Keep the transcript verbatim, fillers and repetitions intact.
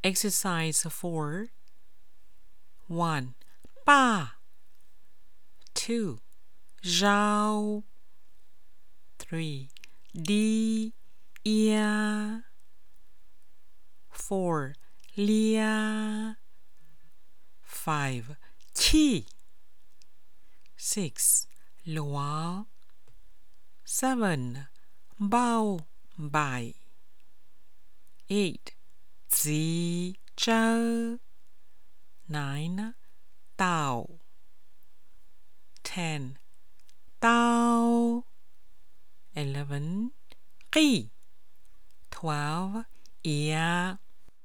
Exercise four. one. Ba. two. Zhao. three. Di. Ia. four. Lia. five. Qi. six. Lua. seven. Bao. Bai. eight. Zi. Zhao. nine. Dao. ten. Dao. eleven. Qi. twelve. Ia.